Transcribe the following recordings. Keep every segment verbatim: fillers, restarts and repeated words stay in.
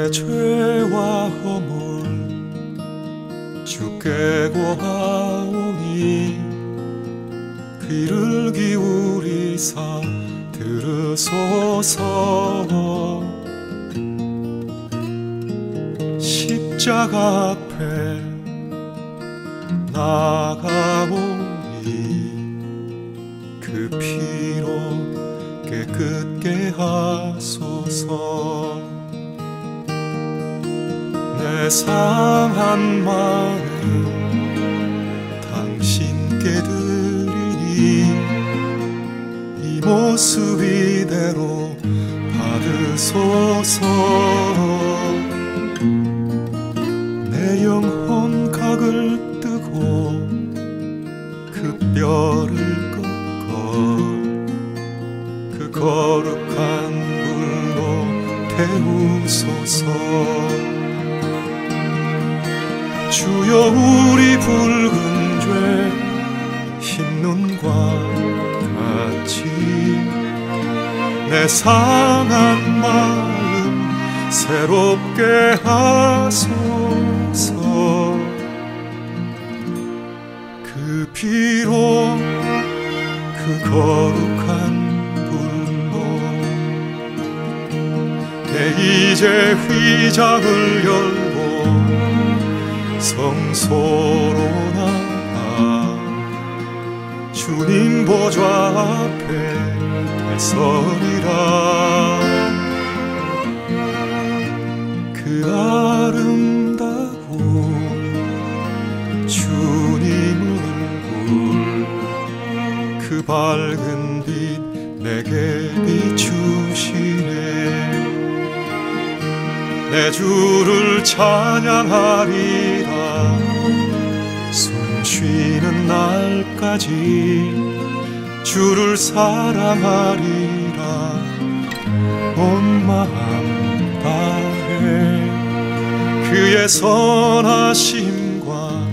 내 죄와 허물 주께 고하오니 귀를 기울이사 들으소서. 십자가 앞에 나가오니 그 피로 깨끗게 하소서. 내 상한 마음 당신께 드리니 이 모습 이대로 받으소서. 내 영혼 각을 뜨고 그 뼈를 꺾어 그 거룩한 불로 태우소서. 주여 우리 붉은 죄 흰 눈과 같이 내 상한 마음 새롭게 하소서. 그 피로 그 거룩한 불로 내 이제 휘장을 열고 성소로 나가 주님 보좌 앞에 서리라. 그 아름다운 주님 얼굴 그 밝은 빛 내게 비추시네. 내 주를 찬양하리라. 숨 쉬는 날까지 주를 사랑하리라. 온 마음 다해 그의 선하심과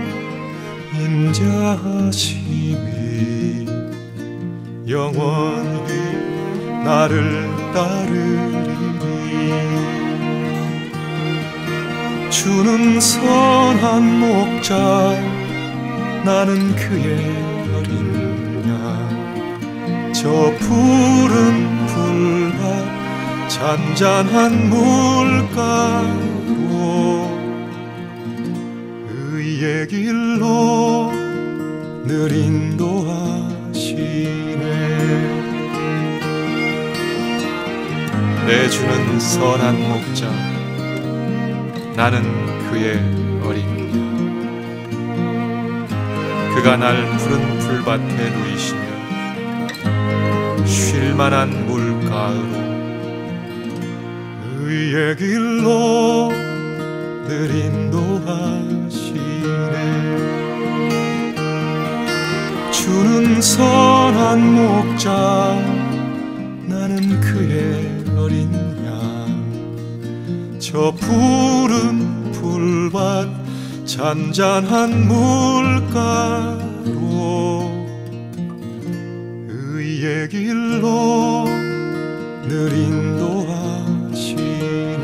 인자하심이 영원히 나를 따르리니. 주는 선한 목자 나는 그의 어린 양. 저 푸른 풀밭 잔잔한 물가로 의의 길로 늘 인도하시네. 내 주는 선한 목자 나는 그의 어린 양. 그가 날 푸른 풀밭에 누이시며 쉴만한 물가으로 의의 길로 늘 인도하시네. 주는 선한 목자 나는 그의 어린 양. 저 푸른 풀밭 잔잔한 물가로 의의 길로 늘 인도하시네.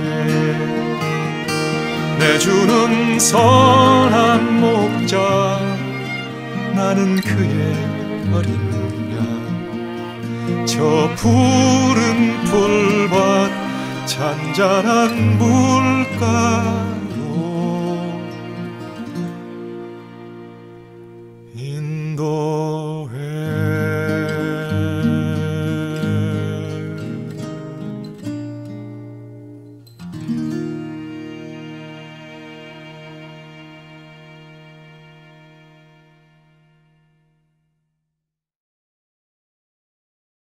내 주는 선한 목자 나는 그의 어린 양. 저 푸른 풀밭 잔잔한 물가로 인도